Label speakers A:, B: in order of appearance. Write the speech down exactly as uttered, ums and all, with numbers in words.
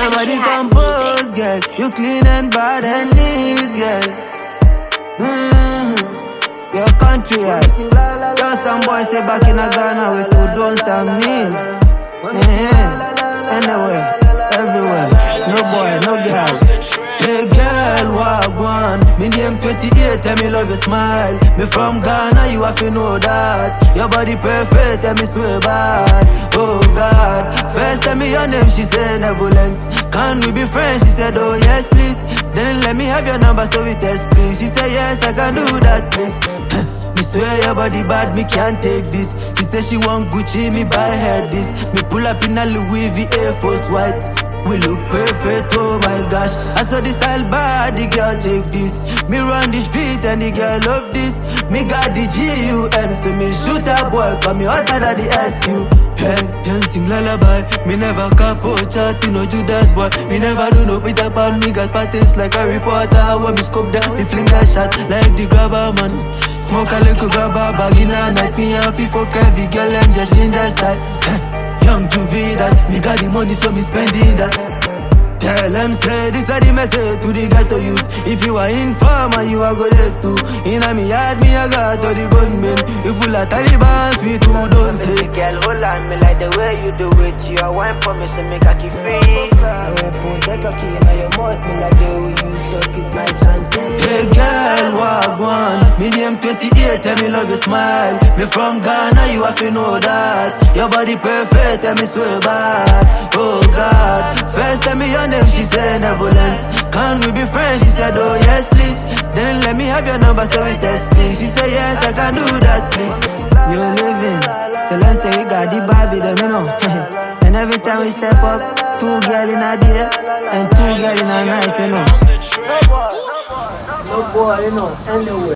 A: Your body composed, girl. You clean and bad and neat, girl. Mm. Your country, I Got some boys say back in a Ghana with who don't some mean. Yeah. Anywhere, everywhere. No boy, no girl. Hey girl, what one? Me name twenty-eight, tell me love your smile. Me from Ghana, you have to know that. Your body perfect, tell me swear bad. Oh God, first tell me your name, she said Neverland. Can we be friends? She said oh yes please. Then let me have your number so we test please. She said yes, I can do that please. Me swear your body bad, me can't take this. She said she want Gucci, me buy her this. Me pull up in a Louis V Air Force White. We look perfect, oh my gosh. I saw the style bad, the girl take this. Me run the street and the girl love this. Me got the G U N, so me shoot a boy, call me hotter than the S U. Hey, them sing lullaby. Me never capo chat, you know Judas boy. Me never do no Peter Pan, me got patterns like Harry Potter. When me scope down, me fling that shot like the grabber man. Smoke a little grabber bag in a night. Me and fi fuck every girl and just change that style. Hey. Young to be that, me got the money so me spending that. Tell them say this is the message to the ghetto youth. If you are informer, you are go there too. In a me yard, me I got to the gunmen. You full of Taliban, we too don't say.
B: Girl, hold on me like the way you do it. You are one for me, so make a keep freeze. I will put the cocky in your mouth, me like the way you suck it nice and clean.
A: Hey girl, what one? Me name twenty-eight, tell me love your smile. Me from Ghana, you have to know that. Your body perfect, tell me swear bad. Oh God, first tell me your name, she said Neverland. Can we be friends? She said oh yes please. Then let me have your number so we test please. She said yes, I can do that please. You living, tell them say we got the Barbie, them you know. And every time we step up, two girl in a day and two girl in a night, you know.
B: No boy, you know, anyway.